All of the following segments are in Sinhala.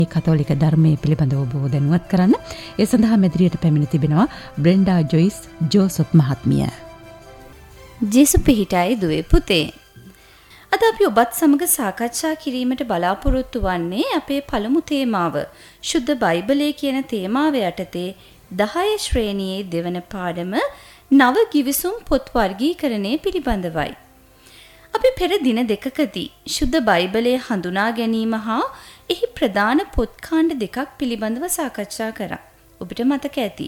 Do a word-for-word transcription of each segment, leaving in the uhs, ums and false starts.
කතෝලික ධර්මයේ පිළිබඳව ඔබ දැනුවත් කරන්න. ඒ සඳහා මෙදිරියට පැමිණ තිබෙනවා බ්‍රෙන්ඩා ජොයිස් ජෝසප් මහත්මිය. ජේසු පිහිටයි දුවේ පුතේ. අද අපි ඔබත් සමග සාකච්ඡා කිරීමට බලාපොරොත්තු වන්නේ අපේ පළමු තේමාව ශුද්ධ බයිබලයේ කියන තේමාව යටතේ දහය ශ්‍රේණියේ දෙවන පාඩම නව ගිවිසුම් පොත් වර්ගීකරණය පිළිබඳවයි. අපි පෙර දින දෙකකදී ශුද්ධ බයිබලයේ හඳුනා ගැනීම හා එහි ප්‍රධාන පොත් කාණ්ඩ දෙකක් පිළිබඳව සාකච්ඡා කරා. ඔබට මතක ඇති.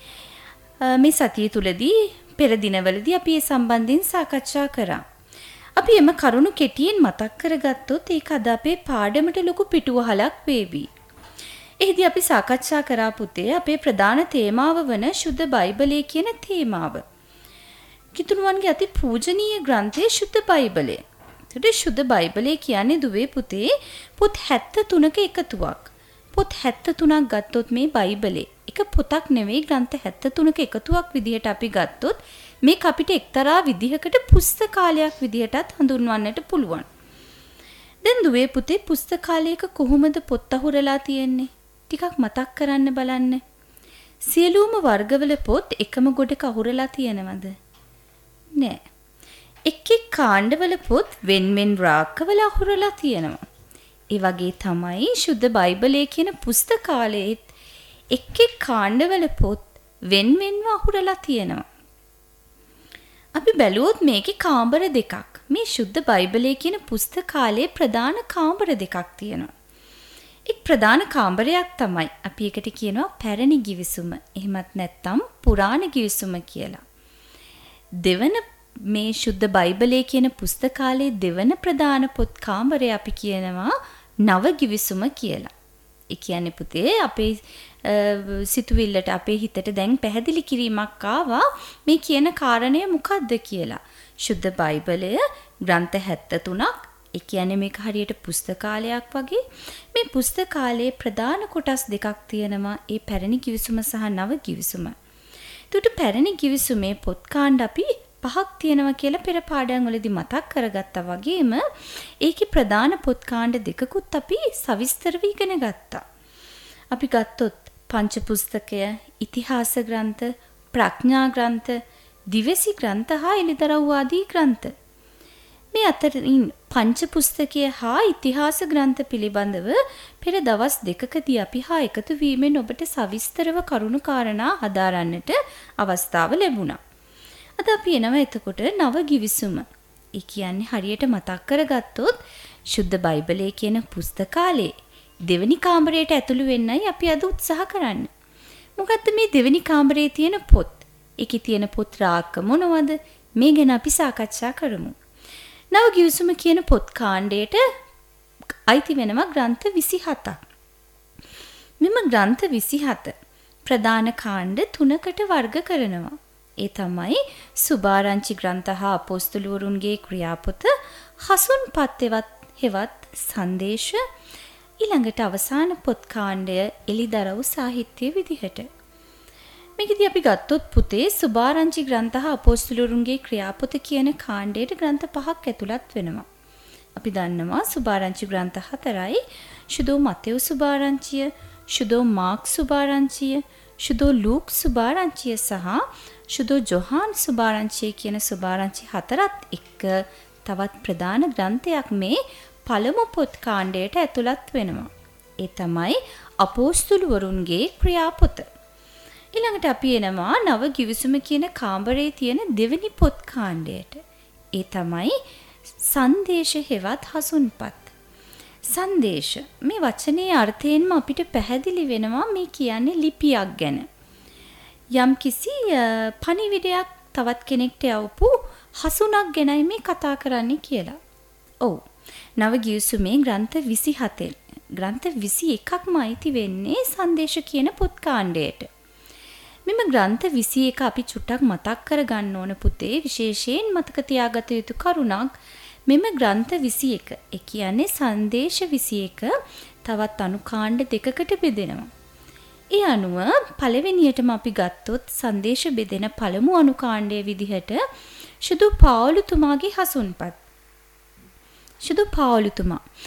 මේ සතිය තුලදී පෙර දිනවලදී අපි ඒ සම්බන්ධයෙන් සාකච්ඡා කරා. අපි එම කරුණු කෙටියෙන් මතක් කරගත්තොත් ඒක අද අපේ පාඩමට ලොකු පිටුවහලක් වේවි. එහිදී අපි සාකච්ඡා කරා පුතේ අපේ ප්‍රධාන තේමාව වන ශුද්ධ බයිබලයේ කියන තේමාව. කිතුණුවන්ගේ අති පූජනීය ග්‍රන්ථය ශුද්ධ බයිබලය. ඒකට ශුද්ධ බයිබලය කියන්නේ දුවේ පුතේ පොත් හැත්තෑ තුනක එකතුවක්. පොත් හැත්තෑ තුනක් ගත්තොත් මේ බයිබලේ එක පොතක් නෙවෙයි ග්‍රන්ථ හැත්තෑ තුනක එකතුවක් විදිහට අපි ගත්තොත් මේක අපිට එක්තරා විදිහකට පුස්තකාලයක් විදිහටත් හඳුන්වන්නට පුළුවන්. දැන් දුවේ පුතේ පුස්තකාලයක කොහොමද පොත් අහුරලා තියෙන්නේ? ටිකක් මතක් කරන්න බලන්න. සියලුම වර්ගවල පොත් එකම ගොඩක අහුරලා තියෙනවද? නෑ. එක් එක් කාණ්ඩවල පොත් වෙන් වෙන් රාක්කවල අහුරලා තියෙනවා. ඒ වගේ තමයි ශුද්ධ බයිබලයේ කියන පුස්තකාලයේත් එක් එක් කාණ්ඩවල පොත් වෙන් වෙන්ව අහුරලා තියෙනවා. අපි බැලුවොත් මේකේ කාමර දෙකක්. මේ ශුද්ධ බයිබලයේ කියන පුස්තකාලයේ ප්‍රධාන කාමර දෙකක් තියෙනවා. එක් ප්‍රධාන කාමරයක් තමයි අපි එකට කියනවා පැරණි ගිවිසුම. එහෙමත් නැත්නම් පුරාණ ගිවිසුම කියලා. දෙවන මේ ශුද්ධ බයිබලයේ කියන පුස්තකාලයේ දෙවන ප්‍රධාන පොත් කාමරය අපි කියනවා නව ගිවිසුම කියලා. ඒ කියන්නේ පුතේ අපේ සිතුවිල්ලට අපේ හිතට දැන් පැහැදිලි කිරීමක් ආවා මේ කියන කාරණය මොකක්ද කියලා. ශුද්ධ බයිබලය ග්‍රන්ථ හැත්තෑ තුනක්. ඒ කියන්නේ මේක හරියට පුස්තකාලයක් වගේ. මේ පුස්තකාලයේ ප්‍රධාන කොටස් දෙකක් තියෙනවා. ඒ පැරණි ගිවිසුම සහ නව ගිවිසුම. එතකොට පැරණි ගිවිසුමේ පොත් කාණ්ඩ අපි පහක් තියෙනවා කියලා පෙර පාඩම් වලදී මතක් කරගත්තා වගේම ඒකේ ප්‍රධාන පොත් කාණ්ඩ දෙකකුත් අපි සවිස්තරව ඉගෙන ගත්තා. අපි ගත්තොත් පංච පුස්තකය, ඉතිහාස ග්‍රන්ථ, ප්‍රඥා ග්‍රන්ථ, දිවසි ග්‍රන්ථ හා එළිදරව් ආදී ග්‍රන්ථ. මේ අතරින් පංච පුස්තකය හා ඉතිහාස ග්‍රන්ථ පිළිබඳව පෙර දවස් දෙකකදී අපි හා එකතු වීමෙන් ඔබට සවිස්තරව කරුණු කාරණා හදාරන්නට අවස්ථාව ලැබුණා. අද අපි එනවා එතකොට නව ගිවිසුම. ඒ කියන්නේ හරියට මතක් කරගත්තොත් ශුද්ධ බයිබලයේ කියන පුස්තකාලයේ දෙවෙනි කාමරයට ඇතුළු වෙන්නයි අපි අද උත්සාහ කරන්නේ. මොකද්ද මේ දෙවෙනි කාමරයේ තියෙන පොත්? ඒකේ තියෙන පොත් රාක්ක මොනවද? මේ ගැන අපි සාකච්ඡා කරමු. නව ගිවිසුම කියන පොත් කාණ්ඩයට අයිති වෙනවා ග්‍රන්ථ විසිහතක්. මෙම ග්‍රන්ථ විසිහත ප්‍රධාන කාණ්ඩ තුනකට වර්ග කරනවා. ඒ තමයි සුභාරංචි ග්‍රන්ථ හා අපොස්තලවරුන්ගේ ක්‍රියාපොත, හසුන්පත් හෙවත් සංදේශ, ඊළඟට අවසාන පොත් කාණ්ඩය එළිදරව් සාහිත්‍ය විදිහට. මේකදී අපි ගත්තොත් පුතේ සුභාරංචි ග්‍රන්ථ හා අපොස්තලවරුන්ගේ ක්‍රියාපොත කියන කාණ්ඩයට ග්‍රන්ථ පහක් ඇතුළත් වෙනවා. අපි දන්නවා සුභාරංචි ග්‍රන්ථ හතරයි. ශුද්ධ මතෙව් සුභාරංචිය, ශුද්ධ මාර්ක් සුභාරංචිය, ශුද්ධ ලූක් සුභාරංචිය සහ ශුද්ධ ජොහාන් සුභාරංචිය කියන සුභාරංචි හතරත් එක්ක තවත් ප්‍රධාන ග්‍රන්ථයක් මේ පළමු පොත් කාණ්ඩයට ඇතුළත් වෙනවා. ඒ තමයි අපොස්තලවරුන්ගේ ක්‍රියාපොත. ඊළඟට අපි එනවා නව ගිවිසුම කියන කාමරයේ තියෙන දෙවෙනි පොත් කාණ්ඩයට. ඒ තමයි සංදේශ හෙවත් හසුන්පත්. සංදේශ මේ වචනේ අර්ථයෙන්ම අපිට පැහැදිලි වෙනවා මේ කියන්නේ ලිපියක් ගැන. යම් කිසි පණිවිඩයක් තවත් කෙනෙක්ට යවපු හසුනක් ගැනයි මේ කතා කරන්නේ කියලා. ඔව්. නව ගිවිසුමේ ග්‍රන්ථ විසිහතෙන් ග්‍රන්ථ විසි එකක්ම අයිති වෙන්නේ සංදේශ කියන පොත් කාණ්ඩයට. මෙම ග්‍රන්ථ විසි එක අපි චුට්ටක් මතක් කරගන්න ඕන පුතේ. විශේෂයෙන් මතක තියාගත යුතු කරුණක් මෙම ග්‍රන්ථ විසි එක. ඒ කියන්නේ සංදේශ විසි එක තවත් අනුකාණ්ඩ දෙකකට බෙදෙනවා. ඒ අනුව පළවෙනියටම අපි ගත්තොත් සංදේශ බෙදෙන පළමු අනුකාණ්ඩයේ විදිහට ශුද්ධ පාවුලුතුමාගේ හසුන්පත්. ශුද්ධ පාවුලුතුමා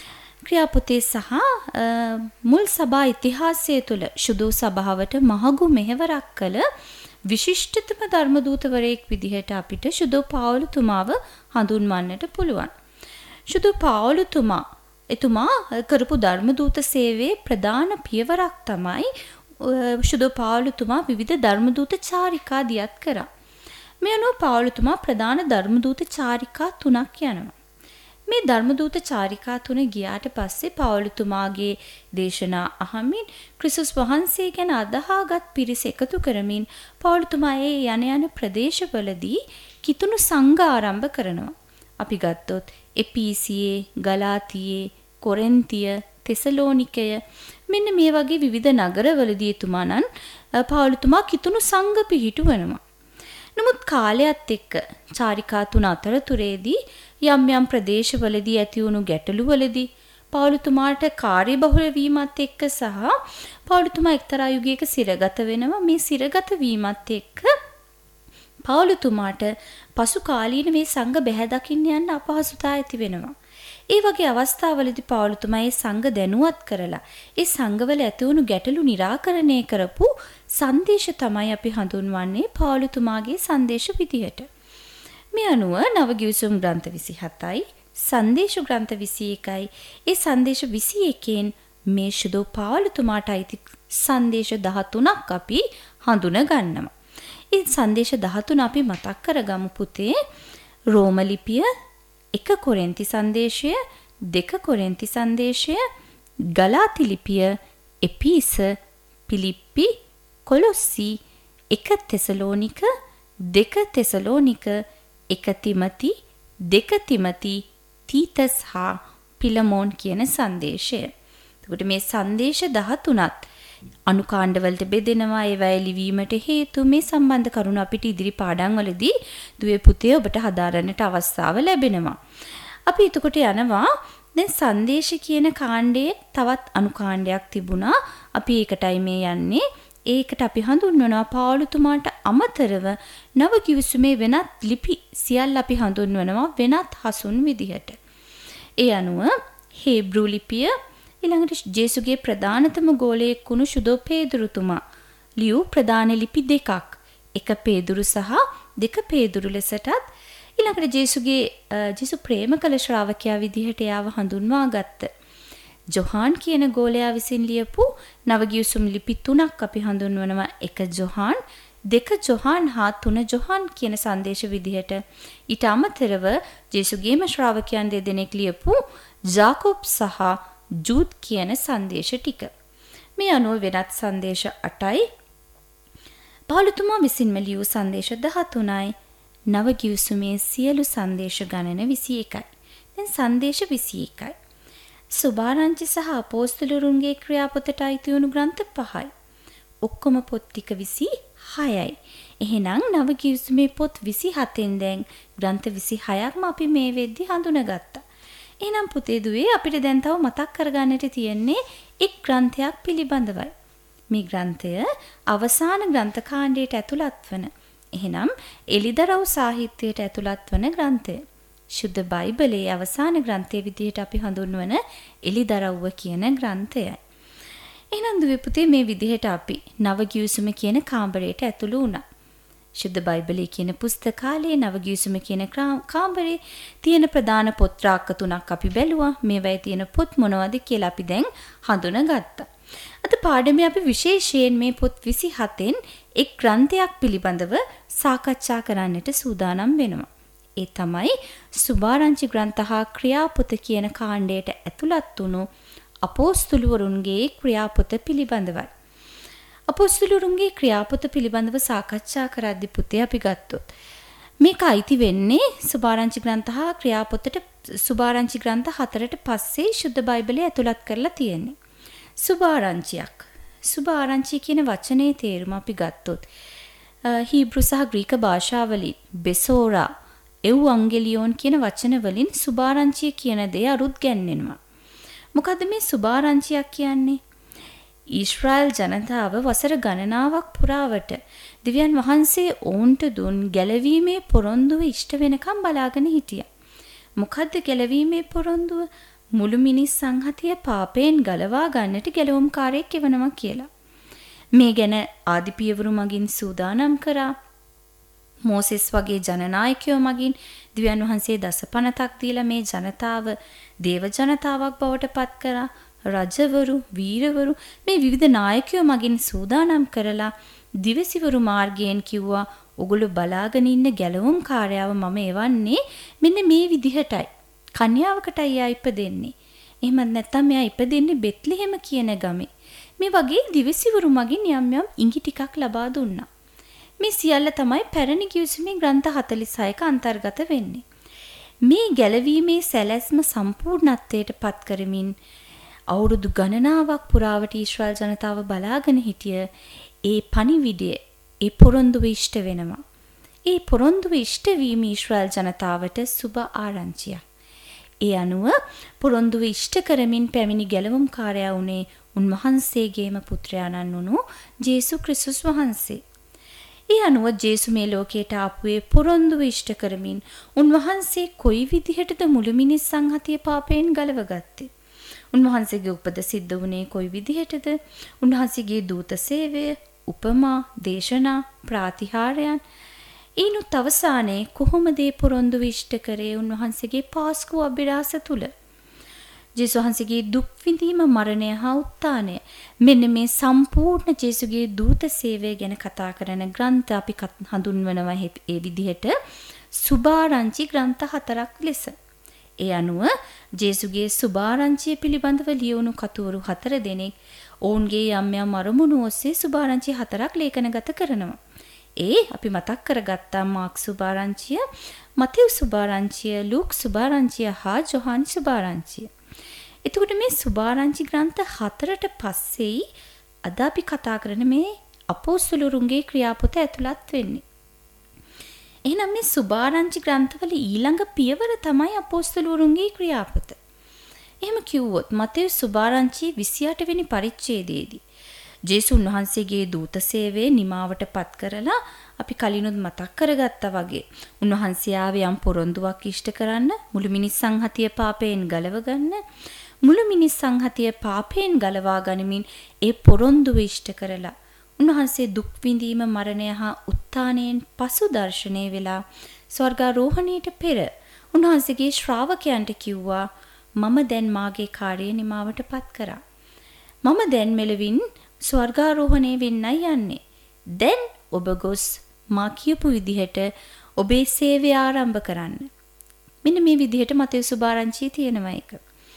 ක්‍රියාපොතේ සහ මුල් සභා ඉතිහාසය තුළ සුදු සභාවට මහඟු මෙහෙවරක් කළ විශිෂ්ටතම ධර්මදූතවරයෙක් විදිහට අපිට සුදු පාවුලුතුමාව හඳුන්වන්නට පුළුවන්. සුදු පාවුලුතුමා එතුමා කරපු ධර්මදූත සේවයේ ප්‍රධාන පියවරක් තමයි සුදු පාවුලුතුමා විවිධ ධර්මදූත චාරිකා දියත් කරා. මේ අනුව පාවුලුතුමා ප්‍රධාන ධර්මදූත චාරිකා තුනක් යනවා. මේ ධර්මදූත චාරිකා තුන ගියාට පස්සේ පාවුලුතුමාගේ දේශනා අහමින් ක්‍රිස්තුස් වහන්සේ ගැන අදහාගත් පිරිස එකතු කරමින් පාවුලුතුමා ඒ යන යන ප්‍රදේශවලදී කිතුණු සංඝ ආරම්භ කරනවා. අපි ගත්තොත් එපීසියේ, ගලාතියේ, කොරින්තිය, තෙසලෝනිකය මෙන්න මේ වගේ විවිධ නගරවලදී එතුමාණන් පාවුලුතුමා කිතුණු සංඝ පිහිටුවනවා. නමුත් කාලයත් එක්ක චාරිකා තුන අතරතුරේදී යම් යම් ප්‍රදේශවලදී ඇති වුණු ගැටලුවලදී පාවුලුතුමාට කාර්යබහුල වීමත් එක්ක සහ පාවුලුතුමා එක්තරා යුගයක සිරගත වෙනවා. මේ සිරගත වීමත් එක්ක පාවුලුතුමාට පසු කාලීන මේ සංඝ බැහැ දකින්න යන්න අපහසුතාව ඇති වෙනවා. ඒ වගේ අවස්ථාවලදී පාවුලුතුමා ඒ සංඝ දැනුවත් කරලා ඒ සංඝවල ඇති වුණු ගැටලු निराකරණය කරපු සංදේශ තමයි අපි හඳුන්වන්නේ පාවුලුතුමාගේ සංදේශ විදියට. මේ අනුව නවගිවිසුම් ග්‍රන්ථ විසිහතයි, සංදේශ ග්‍රන්ථ විසි එකයි. ඒ සංදේශ විසි එකෙන් මේ සුදු පාවුලුතුමාට අයිති සංදේශ දහතුනක් අපි හඳුන ගන්නවා. ඒ සංදේශ දහතුන අපි මතක් කරගමු පුතේ. රෝම ලිපිය, එක කොරින්ති සංදේශය, දෙක කොරින්ති සංදේශය, ගලාති ලිපිය, එපීස, පිලිප්පි, කොලොස්සි, එක තෙසලෝනික, දෙක තෙසලෝනික, එක තිමති, දෙක තිමති, තීතස් හා පිලමෝන් කියන සංදේශය. එතකොට මේ සංදේශ දහතුනත් අනුකාණ්ඩවලට බෙදෙනවා. ඒවැය ලිවීමට හේතු මේ සම්බන්ධ කරුණු අපිට ඉදිරි පාඩම් වලදී දුවේ පුතේ ඔබට හදාරන්නට අවස්ථාව ලැබෙනවා. අපි එතකොට යනවා දැන් සංදේශ කියන කාණ්ඩයේ තවත් අනුකාණ්ඩයක් තිබුණා. අපි ඒකටයි මේ යන්නේ. ඒකට අපි හඳුන්වනවා පාවුලුතුමාට අමතරව නවගිවිසුමේ වෙනත් ලිපි සියල්ල අපි හඳුන්වනවා වෙනත් හසුන් විදිහට. ඒ අනුව හේබ්‍රු ලිපිය, ඊළඟට ජේසුගේ ප්‍රධානතම ගෝලයෙක් වුණු සුදු පේදුරුතුමා ලියූ ප්‍රධාන ලිපි දෙකක්, එක පේදුරු සහ දෙක පේදුරු ලෙසටත්, ඊළඟට ජේසුගේ ජේසු ප්‍රේම කළ ශ්‍රාවකයා විදිහට එයාව හඳුන්වා ගත්ත ජොහාන් කියන ගෝලයා විසින් ලියපු නවගිවිසුම් ලිපි තුනක් අපි හඳුන්වනවා. එක ජොහාන්, දෙක ජොහාන් හා තුන ජොහාන් කියන සංදේශ විදිහට. ඊට අමතරව ජේසුගේම ශ්‍රාවකයන් දෙදෙනෙක් ලියපු ජාකොබ් සහ ජූද් කියන සංදේශ ටික. මේ අනුව වෙනත් සංදේශ අටයි. පාවුලුතුමා විසින්ම ලියූ සංදේශ දහතුනයි. නවගිවිසුමේ සියලු සංදේශ ගණන විසි එකයි. දැන් සංදේශ විසි එකයි. සුභාරංචි සහ අපෝස්තලරුන්ගේ ක්‍රියාපොතට අයිති වුණු ග්‍රන්ථ පහයි. ඔක්කොම පොත් ටික විසි හයයි. එහෙනම් නවගිවිසුමේ පොත් විසි හතෙන් දැන් ග්‍රන්ථ විසි හයක්ම අපි මේ වෙද්දි හඳුනගත්තා. එහෙනම් පුතේ දුවේ අපිට දැන් තව මතක් කරගන්නට තියෙන්නේ එක් ග්‍රන්ථයක් පිළිබඳවයි. මේ ග්‍රන්ථය අවසාන ග්‍රන්ථ කාණ්ඩයට ඇතුළත් වන, එහෙනම් එලිදරව් සාහිත්‍යයට ඇතුළත් වන ග්‍රන්ථය. ශුද්ධ බයිබලයේ අවසාන ග්‍රන්ථය විදිහට අපි හඳුන්වන එලිදරව්ව කියන ග්‍රන්ථයයි. එහෙනම් දුවේ පුතේ මේ විදිහට අපි නවගිවිසුම කියන කාමරයට ඇතුළු වුණා. ශුද්ධ බයිබලයේ කියන පුස්තකාලයේ නවගිවිසුම කියන කාමරේ තියෙන ප්‍රධාන පොත් රාක්ක තුනක් අපි බැලුවා. මේවැයි තියෙන පොත් මොනවද කියලා අපි දැන් හඳුනාගත්තා. අද පාඩමේ අපි විශේෂයෙන් මේ පොත් විසි හතෙන් එක් ග්‍රන්ථයක් පිළිබඳව සාකච්ඡා කරන්නට සූදානම් වෙනවා. ඒ තමයි සුභාරංචි ග්‍රන්ථ හා ක්‍රියාපොත කියන කාණ්ඩයට ඇතුළත් වුණු අපෝස්තලවරුන්ගේ ක්‍රියාපොත පිළිබඳවයි. අපෝස්තලවරුන්ගේ ක්‍රියාපොත පිළිබඳව සාකච්ඡා කරද්දී පුතේ අපි ගත්තොත් මේක අයිති වෙන්නේ සුභාරංචි ග්‍රන්ථ හා ක්‍රියාපොතට. සුභාරංචි ග්‍රන්ථ හතරට පස්සේ ශුද්ධ බයිබලයේ ඇතුළත් කරලා තියෙන්නේ. සුභාරංචියක්. සුභාරංචි කියන වචනේ තේරුම අපි ගත්තොත් හීබ්‍රු සහ ග්‍රීක භාෂාවලින් බෙසෝරා, එව්අංගෙලියෝන් කියන වචන වලින් සුභාරංචිය කියන දේ අරුත් ගැන්වෙනවා. මොකද මේ සුභාරංචියක් කියන්නේ? ඊශ්‍රායල් ජනතාව වසර ගණනාවක් පුරාවට දිව්‍යන් වහන්සේ ඔවුන්ට දුන් ගැලවීමේ පොරොන්දුව ඉෂ්ට වෙනකම් බලාගෙන හිටියා. මොකද්ද ගැලවීමේ පොරොන්දුව? මුළු මිනිස් සංහතිය පාපයෙන් ගලවා ගන්නට ගැලවුම්කාරයෙක් එවනවා කියලා. මේ ගැන ආදිපියවරු මගින් සූදානම් කරා. මෝසෙස් වගේ ජනනායකයෝ මගින් දිව්‍යන් වහන්සේ දසපනතක් දීලා මේ ජනතාව දේව ජනතාවක් බවට පත් කරා. රජවරු, වීරවරු මේ විවිධ නායකයෝ මගින් සූදානම් කරලා දිවසිවරු මාර්ගයෙන් කිව්වා ඔගොල්ලෝ බලාගෙන ඉන්න ගැලවුම්කාරයව මම එවන්නේ මෙන්න මේ විදිහටයි. කන්‍යාවකටයි එයා ඉපදෙන්නේ. එහෙමත් නැත්නම් එයා ඉපදෙන්නේ බෙත්ලෙහෙම කියන ගමේ. මේ වගේ දිවසිවරු මගින් යම් යම් ඉඟි ටිකක් ලබා දුන්නා. මේ සියල්ල තමයි පැරණි කිවිසුමේ ග්‍රන්ථ හතළිස් හයක අන්තර්ගත වෙන්නේ. මේ ගැලවීමේ සැලැස්ම සම්පූර්ණත්වයට පත් කරමින් අවුරුදු ගණනාවක් පුරාවට ඊශ්‍රායල් ජනතාව බලාගෙන හිටිය ඒ පණිවිඩය, ඒ පොරොන්දුව ඉෂ්ට වෙනවා. ඒ පොරොන්දුව ඉෂ්ට වීම ඊශ්‍රායල් ජනතාවට සුබ ආරංචියක්. ඒ අනුව පොරොන්දුව ඉෂ්ට කරමින් පැමිණි ගැලවුම්කාරයා වුණේ උන්වහන්සේගේම පුත්‍රයාණන් වුණු ජේසු ක්‍රිස්තුස් වහන්සේ. ඒ අනුව ජේසු මේ ලෝකයට ආපුවේ පොරොන්දුව ඉෂ්ට කරමින් උන්වහන්සේ කොයි විදිහටද මුළු මිනිස් සංහතිය පාපයෙන් ගලවගත්තේ? උන්වහන්සේගේ උපත සිද්ධ වුණේ කොයි විදිහටද? උන්වහන්සේගේ දූත සේවය, උපමා, දේශනා, ප්‍රාතිහාර්යයන් ඊනුත් අවසානයේ කොහොමද ඒ පොරොන්දුව ඉෂ්ට කරේ උන්වහන්සේගේ පාස්කු අභිරහස තුල? ජේසුස් වහන්සේගේ දුක් විඳීම, මරණය හා උත්ථානය මෙන්න මේ සම්පූර්ණ ජේසුගේ දූත සේවය ගැන කතා කරන ග්‍රන්ථ අපි හඳුන්වනවා ඒ විදිහට සුභාරංචි ග්‍රන්ථ හතරක් ලෙස. ඒ අනුව ජේසුගේ සුභාරංචිය පිළිබඳව ලියවුණු කතුවරු හතර දෙනෙක් ඔවුන්ගේ යම් යම් අරමුණු ඔස්සේ සුභාරංචි හතරක් ලේඛනගත කරනවා. ඒ අපි මතක් කරගත්තා මාක් සුභාරංචිය, මතෙව් සුභාරංචිය, ලූක් සුභාරංචිය හා යොහාන් සුභාරංචිය. එතකොට මේ සුභාරංචි ග්‍රන්ථ හතරට පස්සේ අද අපි කතා කරන මේ අපොස්තලරුන්ගේ ක්‍රියාපොත ඇතුළත් වෙන්නේ. එහෙනම් මේ සුභාරංචි ග්‍රන්ථවල ඊළඟ පියවර තමයි අපොස්තලරුන්ගේ ක්‍රියාපොත. එහෙම කිව්වොත් මතෙව් සුභාරංචි විසි අට වෙනි පරිච්ඡේදයේදී ජේසුස් වහන්සේගේ දූත සේවයේ නිමාවට පත් කරලා අපි කලිනුත් මතක් කරගත්තා වගේ උන්වහන්සේ ආවේ යම් පොරොන්දුවක් ඉෂ්ට කරන්න, මුළු මිනිස් සංහතිය පාපයෙන් ගලව ගන්න, මුළු මිනිස් සංහතිය පාපයෙන් ගලවා ගනිමින් ඒ පොරොන්දුව ඉෂ්ට කරලා උන්වහන්සේ දුක් විඳීම, මරණය හා උත්ථානයෙන් පසු දර්ශනය වෙලා ස්වර්ගාරෝහණයට පෙර උන්වහන්සේගේ ශ්‍රාවකයන්ට කිව්වා මම දැන් මාගේ කාර්යය නිමාවට පත් කරා. මම දැන් මෙලවින් ස්වර්ගාරෝහණය වෙන්නයි යන්නේ. දැන් ඔබ ගොස් මා කියපු විදිහට ඔබේ සේවය ආරම්භ කරන්න. මෙන්න මේ විදිහට මතෙව් සුභාරංචියේ තියෙනවා එක.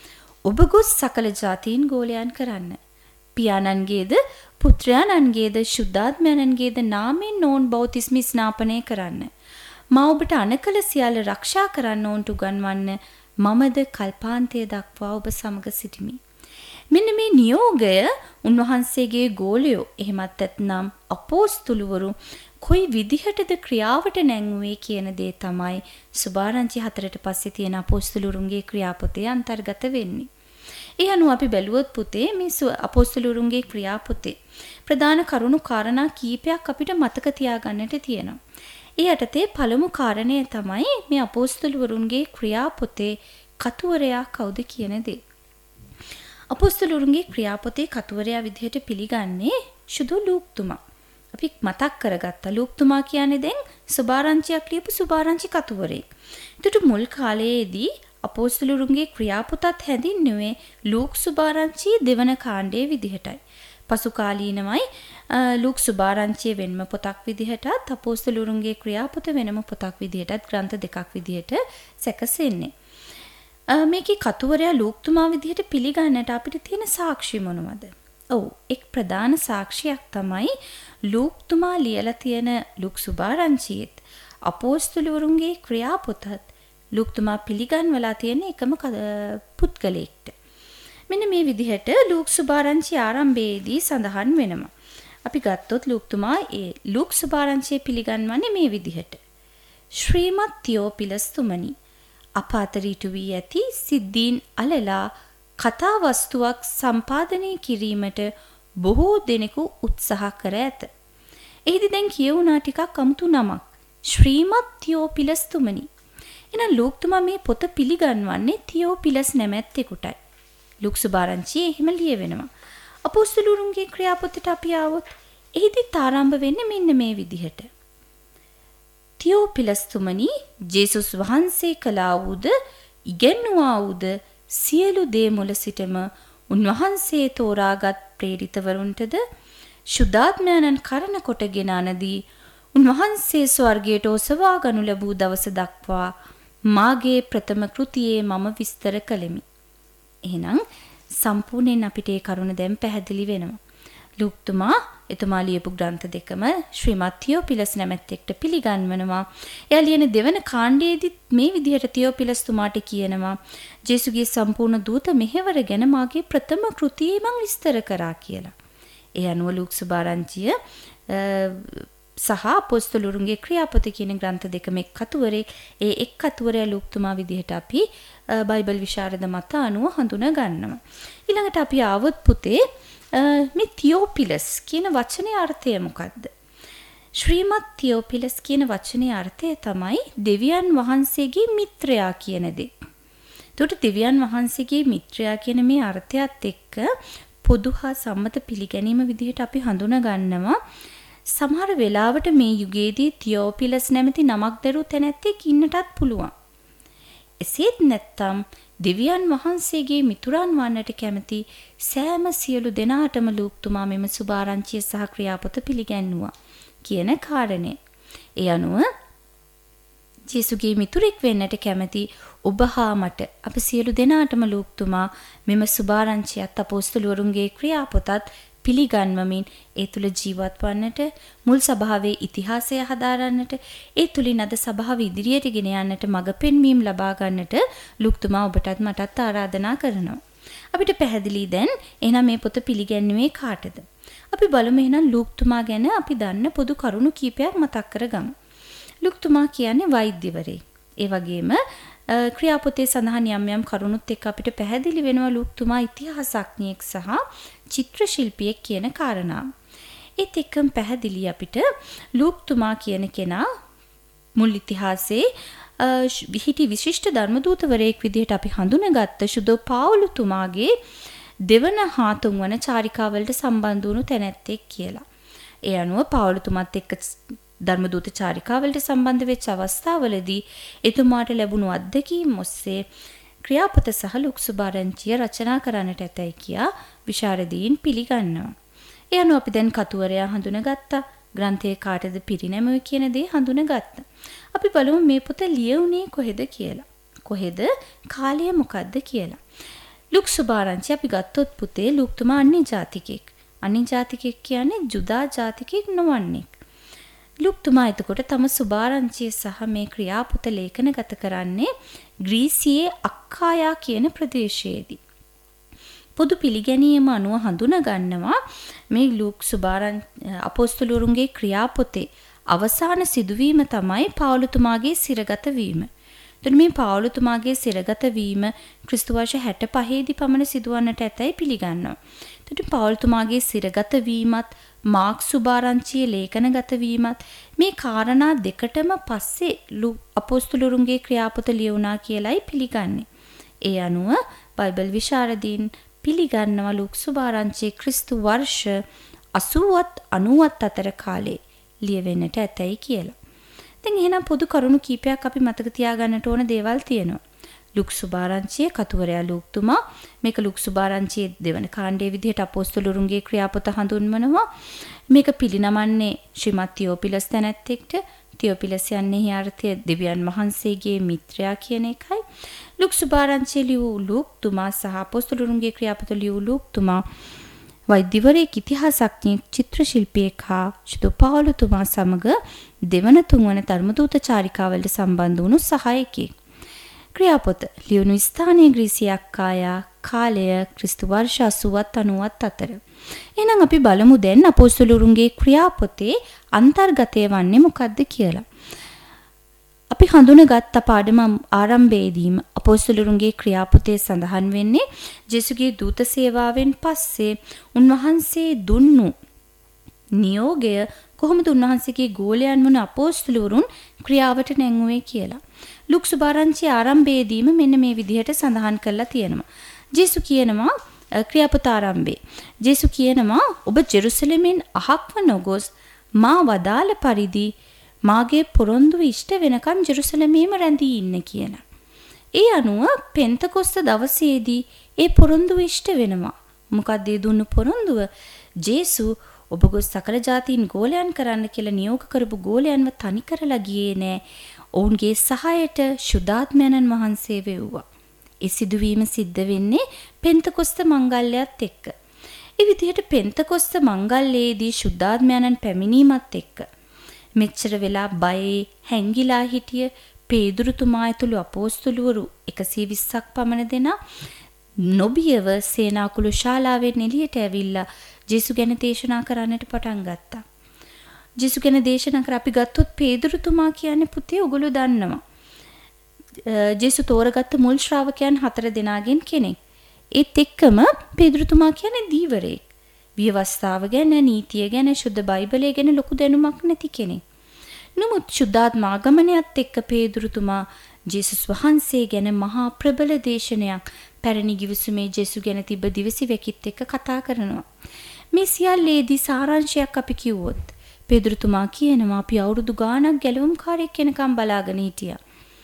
ඔබ ගොස් සකල ජාතීන් ගෝලයන් කරන්න. පියාණන්ගේද පුත්‍රයාණන්ගේද ශුද්ධාත්මයන්ගේද නාමයෙන් නොවුන් බෞතිස්ම ස්නාපනය කරන්න. මා ඔබට අනකල සියල්ල රක්ෂා කරන්න ඕන්ට උගන්වන්න. මමද කල්පාන්තය දක්වා ඔබ සමග සිටිමි. මෙන්න මේ නියෝගය උන්වහන්සේගේ ගෝලයෝ එහෙමත් නැත්නම් අපොස්තුලවරු කොයි විදිහටද ක්‍රියාවට නැංවුවේ කියන දේ තමයි සුභාරංචි හතරට පස්සේ තියෙන අපොස්තුලරුන්ගේ ක්‍රියාපොතේ අන්තර්ගත වෙන්නේ. ඒ අනුව අපි බැලුවොත් පුතේ මේ අපොස්තුලරුන්ගේ ක්‍රියාපොතේ ප්‍රධාන කරුණු කාරණා කීපයක් අපිට මතක තියාගන්නට තියෙනවා. ඒ යටතේ පළමු කාරණය තමයි මේ අපොස්තුලවරුන්ගේ ක්‍රියාපොතේ කතුවරයා කවුද කියන දේ. අපොස්තලරුන්ගේ ක්‍රියාපොතේ කතුවරයා විදිහට පිළිගන්නේ සුදු ලූක්තුමා. අපි මතක් කරගත්තා ලූක්තුමා කියන්නේ දැන් සුභාරංචියක් ලියපු සුභාරංචි කතුවරයෙක්. ඒකට මුල් කාලයේදී අපොස්තලරුන්ගේ ක්‍රියාපොතත් හැදින්නුවේ ලූක් සුභාරංචි දෙවන කාණ්ඩයේ විදිහටයි. පසු කාලීනමයි ලූක් සුභාරංචිය වෙනම පොතක් විදිහටත් අපොස්තලරුන්ගේ ක්‍රියාපොත වෙනම පොතක් විදිහටත් ග්‍රන්ථ දෙකක් විදිහට සැකසෙන්නේ. මේකේ කතුවරයා ලූක්තුමා විදිහට පිළිගන්නට අපිට තියෙන සාක්ෂි මොනවද? ඔව්, එක් ප්‍රධාන සාක්ෂියක් තමයි ලූක්තුමා ලියලා තියෙන ලූක් සුභාරංචියේත් අපොස්තලවරුන්ගේ ක්‍රියාපොතත් ලූක්තුමා පිළිගන්වලා තියෙන එකම පුද්ගලයෙක්ට. මෙන්න මේ විදිහට ලූක් සුභාරංචි ආරම්භයේදී සඳහන් වෙනවා. අපි ගත්තොත් ලූක්තුමා ඒ ලූක් සුභාරංචිය පිළිගන්වන්නේ මේ විදිහට. ශ්‍රීමත් තියෝපිලස්තුමනි අප අතරීට වී ඇති සිද්ධීන් අලලා කතා වස්තුවක් සම්පාදනය කිරීමට බොහෝ දෙනෙකු උත්සාහ කර ඇත. එහිදී දැන් කියවුණා ටිකක් අමුතු නමක්. ශ්‍රීමත් තියෝපිලස්තුමනි. එහෙනම් ලූක්තුමා මේ පොත පිළිගන්වන්නේ තියෝපිලස් නැමැත්තෙකුටයි. ලුක්සුබාරංචියේ එහෙම ලියවෙනවා. අපොස්තලුරුන්ගේ ක්‍රියාපොතට අපි ආවොත් එහිදීත් ආරම්භ වෙන්නේ මෙන්න මේ විදිහට. තියෝපිලස් තුමනි, ජේසුස් වහන්සේ කළා වූද ඉගෙනුවා වූද සියලු දේ මුල සිටම උන්වහන්සේ තෝරාගත් ප්‍රේරිතවරුන්ටද ශුද්ධාත්මයන්න් කරන කොටගෙන අනදී උන්වහන්සේ ස්වර්ගයට ඔසවා ගනු ලැබූ දවස දක්වා මාගේ ප්‍රථම කෘතියේ මම විස්තර කළෙමි. එහෙනම් සම්පූර්ණයෙන් අපිට ඒ කරුණ දැන් පැහැදිලි වෙනවා. ලූක්තුමා එතුමා ලියපු ග්‍රන්ථ දෙකම ශ්‍රීමත් තියෝපිලස් නැමැත්තෙක්ට පිළිගන්වනවා. එයා ලියන දෙවන කාණ්ඩයේදී මේ විදිහට තියෝපිලස් තුමාට කියනවා ජේසුගේ සම්පූර්ණ දූත මෙහෙවර ගැන මාගේ ප්‍රථම කෘතියේ මම විස්තර කරා කියලා. ඒ අනුව ලූක්සුබාරංචිය සහ අපොස්තලුරුන්ගේ ක්‍රියාපොත කියන ග්‍රන්ථ දෙකම එක් කතුවරේ ඒ එක් කතුවරයා ලූක්තුමා විදිහට අපි බයිබල් විශාරද මත අනුව හඳුනා ගන්නවා. ඊළඟට අපි ආවොත් පුතේ මේ තියෝපිලස් කියන වචනේ අර්ථය මොකක්ද? ශ්‍රීමත් තියෝපිලස් කියන වචනේ අර්ථය තමයි දෙවියන් වහන්සේගේ මිත්‍රයා කියන දේ. ඒකට දෙවියන් වහන්සේගේ මිත්‍රයා කියන මේ අර්ථයත් එක්ක පොදු හා සම්මත පිළිගැනීම විදිහට අපි හඳුනා ගන්නවා. සමහර වෙලාවට මේ යුගයේදී තියෝපිලස් නැමැති නමක් දරූ තැනැත්තෙක් ඉන්නටත් පුළුවන්. එසේත් නැත්නම් දෙවියන් වහන්සේගේ මිතුරන් වන්නට කැමති සෑම සියලු දෙනාටම ලූක්තුමා මෙම සුභාරංචිය සහ ක්‍රියාපොත පිළිගැන්වුවා කියන කාරණය. ඒ අනුව ජේසුගේ මිතුරෙක් වෙන්නට කැමති ඔබ හා මට අප සියලු දෙනාටම ලූක්තුමා මෙම සුභාරංචියත් අපොස්තලවරුන්ගේ ක්‍රියාපොතත් පිළිගන්වමින් ඒ තුල ජීවත් වන්නට, මුල් සභාවේ ඉතිහාසය හදාරන්නට, ඒ තුලින් අද සභාව ඉදිරියට ගෙන යන්නට මඟ පෙන්වීම ලබා ගන්නට ලුක්තුමා ඔබටත් මටත් ආරාධනා කරනවා. අපිට පැහැදිලි දැන් එහෙනම් මේ පොත පිළිගැන්වුවේ කාටද? අපි බලමු එහෙනම් ලුක්තුමා ගැන අපි දන්න පොදු කරුණු කීපයක් මතක් කරගමු. ලුක්තුමා කියන්නේ වෛද්‍යවරයෙක්. ඒ වගේම ක්‍රියාපොතේ සඳහන් යම් යම් කරුණුත් එක්ක අපිට පැහැදිලි වෙනවා ලුක්තුමා ඉතිහාසඥයෙක් සහ චිත්‍ර ශිල්පියෙක් කියන කාරණා. ඒත් එක්කම පැහැදිලි අපිට ලුක්තුමා කියන කෙනා මුල් ඉතිහාසයේ හිටි විශිෂ්ට ධර්මදූතවරයෙක් විදිහට අපි හඳුනාගත්ත ශුද්ධ පාවුලුතුමාගේ දෙවන හා තුන්වන චාරිකාවලට සම්බන්ධ වුණු තැනැත්තෙක් කියලා. ඒ අනුව පාවුලුතුමාත් එක්ක ධර්මදූත චාරිකාවලට සම්බන්ධ වෙච්ච අවස්ථාවලදී එතුමාට ලැබුණු අත්දැකීම් ඔස්සේ ක්‍රියාපොත සහ ලුක්සුබාරංචිය රචනා කරන්නට ඇතැයි කියා විශාරදීන් පිළිගන්නවා. ඒ අනුව අපි දැන් කතුවරයා හඳුනාගත්තා. ග්‍රන්ථයේ කාටද පිරිනැමුවේ කියන දේ හඳුනාගත්තා. අපි බලමු මේ පොත ලියුණේ කොහෙද කියලා. කොහෙද? කාලය මොකද්ද කියලා. ලුක්සුබාරංචිය අපි ගත්තොත් පුතේ ලුක්තුමා අන්‍ය ජාතිකෙක්. අන්‍ය ජාතිකෙක් කියන්නේ ජුදා ජාතිකෙක් නොවන්නේ. ලුක්තුමා එතකොට තම සුභාරංචිය සහ මේ ක්‍රියාපොත ලේඛනගත කරන්නේ ග්‍රීසියේ අක්කායා කියන ප්‍රදේශයේදී. පොදු පිළිගැනීම අනුව හඳුනා ගන්නවා මේ ලූක් සුභාරං අපොස්තලවරුන්ගේ ක්‍රියාපොතේ අවසාන සිදුවීම තමයි පාවුලුතුමාගේ සිරගත වීම. එතකොට මේ පාවුලුතුමාගේ සිරගත වීම ක්‍රිස්තු වර්ෂ හැටපහේ දී පමණ සිදුවන්නට ඇතැයි පිළිගන්නවා. එතකොට පාවුලුතුමාගේ සිරගත වීමත් මාක් සුභාරංචියේ ලේඛනගත වීමත් මේ කාරණා දෙකටම පස්සේ අපොස්තලවරුන්ගේ ක්‍රියාපොත ලියුණා කියලයි පිළිගන්නේ. ඒ අනුව බයිබල් විශාරදීන් පිළිගන්නවා ලූක් සුභාරංචියේ ක්‍රිස්තු වර්ෂ අසූවත් අනූවත් අතර කාලේ ලියවෙන්නට ඇතැයි කියලා. දැන් එහෙනම් පොදු කරුණු කීපයක් අපි මතක තියාගන්නට ඕන දේවල් තියෙනවා. ලූක් සුභාරංචියේ කතුවරයා ලූක්තුමා මේක ලූක් සුභාරංචියේ දෙවන කාණ්ඩයේ විදිහට අපොස්තලවරුන්ගේ ක්‍රියාපොත හඳුන්වනවා. මේක පිළිනමන්නේ ශ්‍රීමත් තියෝපිලස් තැනැත්තෙක්ට. තියෝපිලස් යන්නේ අර්ථය දෙවියන් වහන්සේගේ මිත්‍රයා කියන එකයි. ලූක් සුභාරංචියේ ලියූ ලූක්තුමා සහ අපොස්තලවරුන්ගේ ක්‍රියාපොත ලියූ ලූක්තුමා වෛද්‍යවරයෙක්, ඉතිහාසඥයෙක්, චිත්‍ර ශිල්පියෙක් හා ශුද්ධ පාවුලුතුමා සමග දෙවන තුන්වන ධර්මදූත චාරිකාවලට සම්බන්ධ වුණු සහායකයෙක්. ක්‍රියාපොත ලියුණු ස්ථානයේ ග්‍රීසිය අක්කායා, කාලය ක්‍රිස්තු වර්ෂ අසූවත් අනූවත් අතර. එහෙනම් අපි බලමු දැන් අපොස්තලවරුන්ගේ ක්‍රියාපොතේ අන්තර්ගතය වන්නේ මොකක්ද කියලා. අපි හඳුනාගත් පාඩම ආරම්භයේදීම අපොස්තලවරුන්ගේ ක්‍රියාපොතේ සඳහන් වෙන්නේ ජේසුගේ දූත සේවාවෙන් පස්සේ උන්වහන්සේ දුන්නු නියෝගය කොහොමද උන්වහන්සේගේ ගෝලයන් වුණ අපෝස්තලවරුන් ක්‍රියාවට නැංවුවේ කියලා. ලුක් සුභාරංචි ආරම්භයේදීම මෙන්න මේ විදිහට සඳහන් කරලා තියෙනවා. ජේසු කියනවා ක්‍රියාපොත ආරම්භයේ. ජේසු කියනවා ඔබ ජෙරුසලෙමින් අහක්ව නොගොස් මා වදාළ පරිදි මාගේ පොරොන්දුව ඉෂ්ට වෙනකන් ජෙරුසලමේම රැඳී ඉන්න කියලා. ඒ අනුව පෙන්තකොස්ත දවසේදී ඒ පොරොන්දුව ඉෂ්ට වෙනවා. මොකක්ද ඒ දුන්නු පොරොන්දුව? ජේසු ඔබ ගොස් සකල ජාතීන් ගෝලයන් කරන්න කියලා නියෝග කරපු ගෝලයන්ව තනි කරලා ගියේ නෑ. ඔවුන්ගේ සහායට ශුද්ධාත්මයන්න් වහන්සේ වෙව්වා. ඒ සිදුවීම සිද්ධ වෙන්නේ පෙන්තකොස්ත මංගල්‍යයත් එක්ක. ඒ විදිහට පෙන්තකොස්ත මංගල්‍යයේදී ශුද්ධාත්මයන්න් පැමිණීමත් එක්ක මෙච්චර වෙලා බයේ හැංගිලා හිටිය පේදුරුතුමා ඇතුළු අපෝස්තලවරු එකසිය විස්සක් පමණ දෙනා නොබියව සේනාකුළු ශාලාවෙන් එළියට ඇවිල්ලා ජේසු ගැන දේශනා කරන්නට පටන් ගත්තා. ජේසු ගැන දේශනා කර අපි ගත්තොත් පේදුරුතුමා කියන්නේ පුතේ ඔගොල්ලෝ දන්නවා. ජේසු තෝරගත්ත මුල් ශ්‍රාවකයන් හතර දෙනාගෙන් කෙනෙක්. ඒත් එක්කම පේදුරුතුමා කියන්නේ දීවරයෙක්. විවස්ථාව ගැන, නීතිය ගැන, ශුද්ධ බයිබලය ගැන ලොකු දැනුමක් නැති කෙනෙක්. නමුත් ශුද්ධාත්ම ආගමනයත් එක්ක පේදුරුතුමා ජේසුස් වහන්සේ ගැන මහා ප්‍රබල දේශනයක් පැරණි ගිවිසුමේ ජේසු ගැන තිබ්බ දිවිසිවැකිත් එක්ක කතා කරනවා. මේ සියල්ලේදී සාරාංශයක් අපි කිව්වොත් පේදුරුතුමා කියනවා අපි අවුරුදු ගාණක් ගැලවුම්කාරයෙක් කෙනකම් බලාගෙන හිටියා.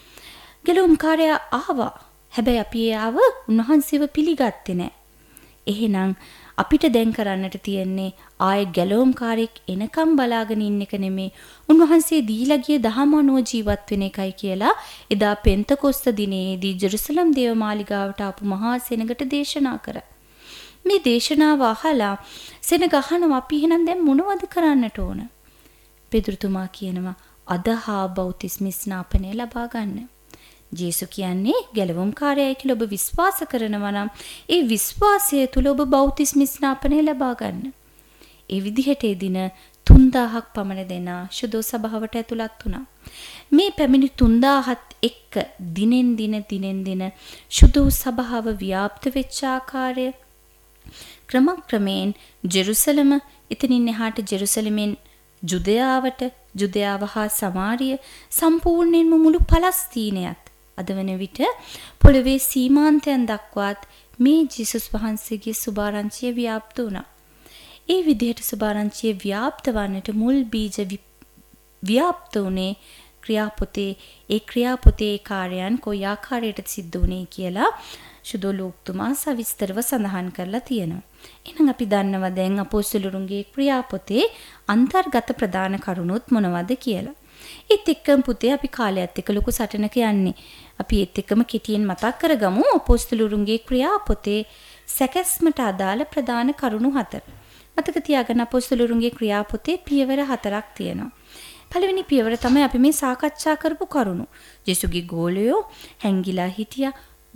ගැලවුම්කාරයා ආවා. හැබැයි අපි ආව උන්වහන්සේව පිළිගත්තේ නැහැ. එහෙනම් අපිට දැන් කරන්නට තියෙන්නේ ආයේ ගැලවුම්කාරයෙක් එනකම් බලාගෙන ඉන්න එක නෙමේ. උන්වහන්සේ දීලා ගිය දහම අනුව ජීවත් වෙන එකයි කියලා එදා පෙන්තකොස්ත දිනේදී ජෙරුසලම් දේවමාලිගාවට ආපු මහා සෙනගට දේශනා කරා. මේ දේශනාව අහලා සෙනග අහනවා අපි එහෙනම් දැන් මොනවද කරන්නට ඕන? පේදුරුතුමා කියනවා අද හා බෞතිස්ම ස්නාපනය ලබා ගන්න. ජේසු කියන්නේ ගැලවුම්කාරයයි කියලා ඔබ විශ්වාස කරනවා නම් ඒ විශ්වාසය තුළ ඔබ බෞතිස්ම ස්නාපනය ලබා ගන්න. ඒ විදිහට ඒ දින තුන්දාහක් පමණ දෙනා ශුද්ධ සභාවට ඇතුළත් වුණා. මේ පැමිණි තුන්දාහත් එක්ක දිනෙන් දින දිනෙන් දින ශුද්ධ සභාව ව්‍යාප්ත වෙච්ච ආකාරය ක්‍රමක්‍රමයෙන් ජෙරුසලම එතනින් එහාට ජෙරුසලමෙන් ජුදයාවට, ජුදයාව හා සමාරිය සම්පූර්ණයෙන්ම මුළු පලස්තීනයත් අද වන විට පොළවේ සීමාන්තයන් දක්වාත් මේ ජේසුස් වහන්සේගේ සුභාරංචිය ව්‍යාප්ත වුණා. ඒ විදිහට සුභාරංචිය ව්‍යාප්ත වන්නට මුල් බීජ ව්‍යාප්ත වුණේ ක්‍රියාපොතේ. ඒ ක්‍රියාපොතේ කාර්යයන් කොයි ආකාරයකට සිද්ධ වුණේ කියලා ශුද්ධ ලූක්තුමා සවිස්තරව සඳහන් කරලා තියෙනවා. එහෙනම් අපි දන්නවා දැන් අපොස්තලරුන්ගේ ක්‍රියාපොතේ අන්තර්ගත ප්‍රධාන කරුණුත් මොනවද කියලා. ඒත් එක්කම පුතේ අපි කාලයත් එක්ක ලොකු සටනක යන්නේ. අපි ඒත් එක්කම කෙටියෙන් මතක් කරගමු අපොස්තලරුන්ගේ ක්‍රියාපොතේ සැකැස්මට අදාළ ප්‍රධාන කරුණු හතර. මතක තියාගන්න අපොස්තලරුන්ගේ ක්‍රියාපොතේ පියවර හතරක් තියෙනවා. පළවෙනි පියවර තමයි අපි මේ සාකච්ඡා කරපු කරුණු. ජේසුගේ ගෝලයෝ හැංගිලා හිටියා.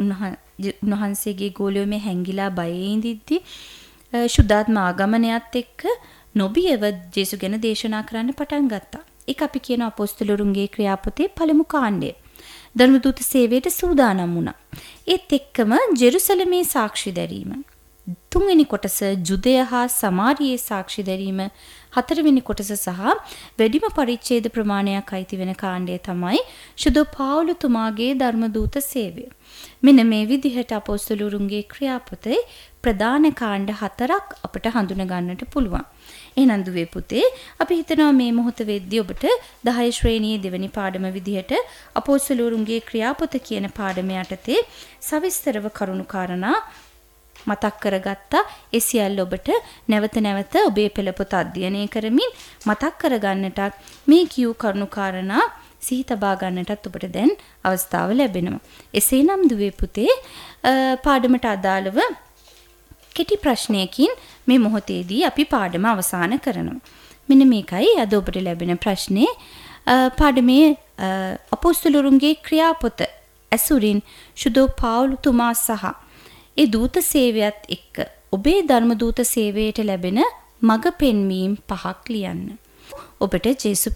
උන්වහන්සේගේ ගෝලයෝ මේ හැංගිලා බයේ ඉඳිද්දි ශුද්ධාත්ම ආගමනයත් එක්ක නොබියව ජේසු ගැන දේශනා කරන්න පටන් ගත්තා. ඒක අපි කියන අපොස්තලරුන්ගේ ක්‍රියාපොතේ පළමු කාණ්ඩය. ධර්මදූත සේවයට සූදානම් වුණා. ඒත් එක්කම ජෙරුසලමේ සාක්ෂි දැරීම. තුන්වෙනි කොටස ජුදය හා සමාරියේ සාක්ෂි දැරීම. හතරවෙනි කොටස සහ වැඩිම පරිච්ඡේද ප්‍රමාණයක් අයිති වෙන කාණ්ඩය තමයි ශුද්ධ පාවුලතුමාගේ ධර්මදූත සේවය. මෙන්න මේ විදිහට අපොස්තලරුන්ගේ ක්‍රියාපොතේ ප්‍රධාන කාණ්ඩ හතරක් අපට හඳුන ගන්නට පුළුවන්. එහෙනම් දුවේ පුතේ අපි හිතනවා මේ මොහොත වෙද්දී ඔබට දහය ශ්‍රේණියේ දෙවෙනි පාඩම විදිහට අපොස්තලරුන්ගේ ක්‍රියාපොත කියන පාඩම යටතේ සවිස්තරව කරුණු කාරණා මතක් කරගත්තා. ඒ සියල්ල ඔබට නැවත නැවත ඔබේ පෙළපොත අධ්‍යයනය කරමින් මතක් කරගන්නටත් මේ කියු කරුණු කාරණා සිහි තබා ගන්නටත් ඔබට දැන් අවස්ථාව ලැබෙනවා. එසේනම් දුවේ පුතේ පාඩමට අදාළව කෙටි ප්‍රශ්නයකින් මේ මොහොතේදී අපි පාඩම අවසන් කරනවා. මෙන්න මේකයි අද ඔබට ලැබෙන ප්‍රශ්නේ. පාඩමේ අපොස්තලරුන්ගේ ක්‍රියාපොත ඇසුරින් ශුද්ධ පාවුලතුමා සහ ඒ දූත සේවයත් එක්ක ඔබේ ධර්ම දූත සේවයට ලැබෙන මඟ පෙන්වීම් පහක් ලියන්න. ඔබට ජේසු